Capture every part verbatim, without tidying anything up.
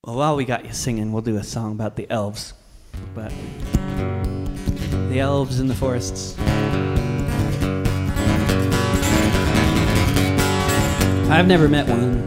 Well, while we got you singing, we'll do a song about the elves. But the elves in the forests. I've never met one.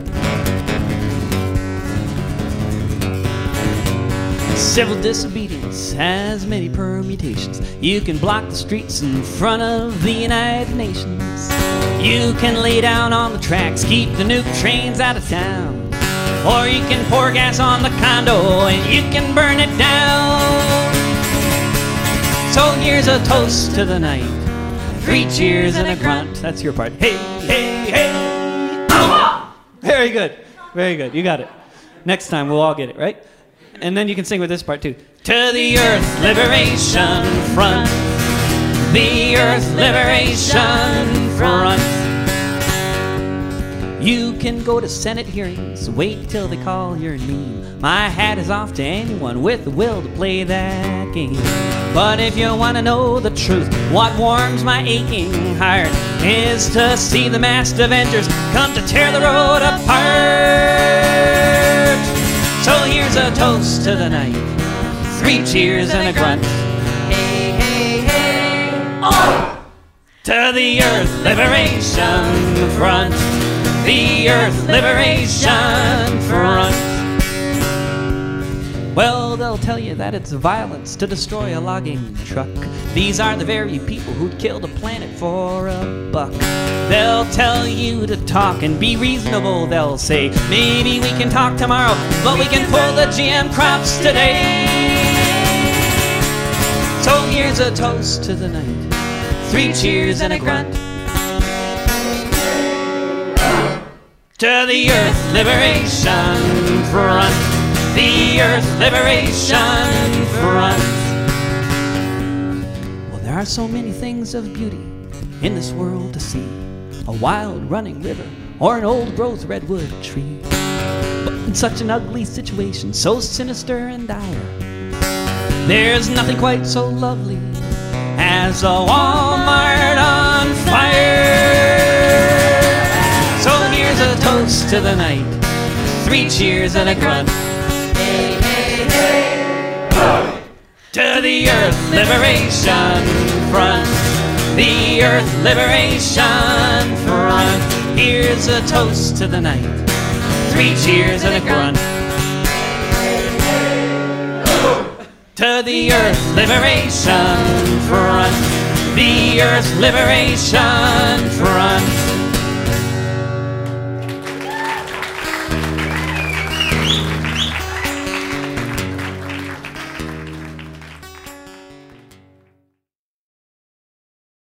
Civil disobedience has many permutations. You can block the streets in front of the United Nations. You can lay down on the tracks, keep the nuke trains out of town. Or you can pour gas on the condo and you can burn it down. So here's a toast to the night. Three cheers and a grunt. That's your part. Hey, hey, hey. Oh! Very good. Very good. You got it. Next time we'll all get it, right? And then you can sing with this part too. To the Earth Liberation Front. The Earth Liberation Front. You can go to Senate hearings, wait till they call your name. My hat is off to anyone with the will to play that game. But if you want to know the truth, what warms my aching heart is to see the masked Avengers come to tear the road apart. So here's a toast to the night, three cheers and a grunt. Hey, hey, hey, oh! To the Earth Liberation Front. The Earth Liberation Front. Well, they'll tell you that it's violence to destroy a logging truck. These are the very people who'd kill the planet for a buck. They'll tell you to talk and be reasonable. They'll say, maybe we can talk tomorrow, but we can pull the G M crops today. So here's a toast to the night, three cheers and a grunt. To the Earth Liberation Front. The Earth Liberation Front. Well, there are so many things of beauty in this world to see. A wild running river or an old growth redwood tree. But in such an ugly situation, so sinister and dire, there's nothing quite so lovely as a Walmart on fire. So here's a toast to the night, three cheers and a grunt. Hey, hey, hey. Oh. To the Earth Liberation Front. The Earth Liberation Front. Here's a toast to the night, three cheers and a grunt. Hey, hey, hey. Oh. To the Earth Liberation Front. The Earth Liberation Front.